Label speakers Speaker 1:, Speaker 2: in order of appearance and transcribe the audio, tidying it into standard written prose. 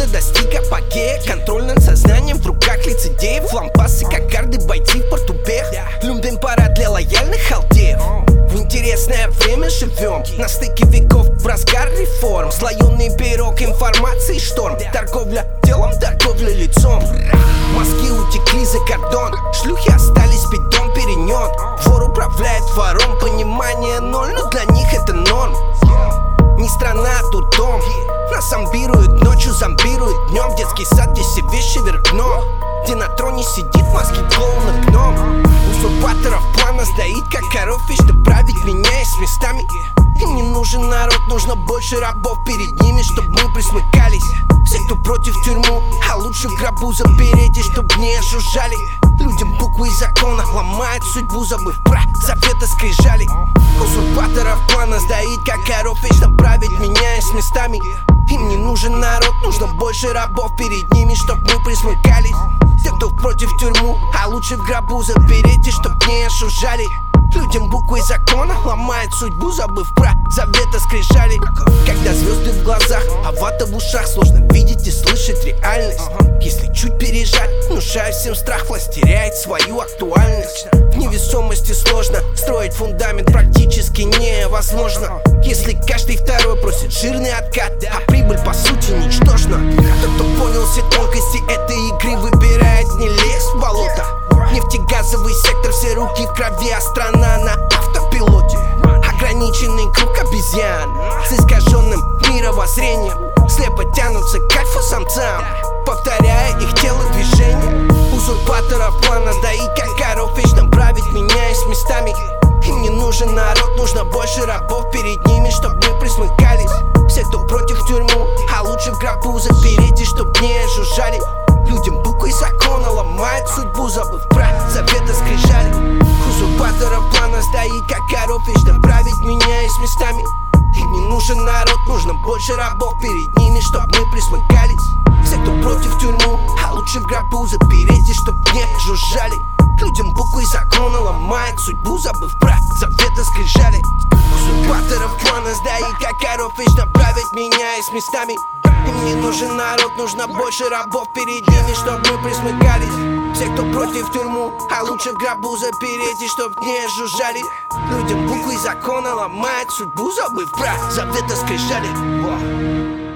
Speaker 1: достиг апогея. Контроль над сознанием в руках лицедеев. Лампасы, как карды, бойцы в портупех. Люмпен парад для лояльных халдеев. В интересное время живем, на стыке веков, в разгар реформ. Слоеный пирог информации шторм. Торговля телом, торговля лицом. Мозги утекли за кордон, шлюхи остались пить дом перенёт. Вор управляет вором, понимание ноль, но для них это норм. Не страна, а тут дом. Нас зомбируют ночью, зомбируют днем. Детский сад, где все вещи вверх дном. Где на троне сидит маски клоуна гном. Узурпаторов плана сдаит, как коровьи, чтоб править, меняясь местами. Им не нужен народ, нужно больше рабов перед ними, чтоб мы присмыкались. Все, кто против тюрьму, а лучше в гробу запереть, и чтоб не жужжали. Людям буквы и закона ломают судьбу, забыв про завета скрижали. Узурпаторов плана сдаит, как коров, вечно править, меняясь местами. Им не нужен народ, нужно больше рабов перед ними, чтоб мы присмыкались. Те, кто против тюрьму, а лучше в гробу запереть, и чтоб не ожужжали. Людям буквы закона ломает судьбу, забыв про завета скрижали. Когда звезды в глазах, а вата в ушах, сложно видеть и слышать реальность. Если чуть пережать, внушая всем страх, власть теряет свою актуальность. В невесомости сложно строить фундамент, практически невозможно. Если каждый второй просит жирный откат, а прибыль по сути ничтожна. Тот, кто понял все тонкости этой игры, выбирает не лезть в болото. Нефтегазовый сектор, все руки в крови, а страна на автопилоте. Ограниченный круг обезьян с искаженным мировоззрением слепо тянутся к альфа-самцам, повторяя их телодвижение. Узурпаторов плана сдаит, как коров, вечно править, меняясь местами. Им не нужен народ, нужно больше рабов перед ними, чтоб мы присмыкались. Все, кто против тюрьму, а лучше в гробу запереть, и чтоб не жужжали. Людям буквы закона ломают судьбу, забыв про завета скрижали. Узурпаторов плана сдаит, как коров, вечно править, меняясь местами. Им не нужен народ, нужно больше рабов перед ними, чтоб мы присмыкались. Все, кто против тюрьму, а лучше в гробу запереть, и чтоб не жужжали. Людям буквы закона ломают судьбу, забыв про завета скрижали. Узурпаторов плана сдаит, как коров, вечно править, меняясь местами. Им не нужен народ, нужно больше рабов перед ними, чтоб мы присмыкались. Все, кто против тюрьму, а лучше в гробу запереть, и чтоб не жужжали. Людям буквы закона ломают судьбу, забыв про завета скрижали.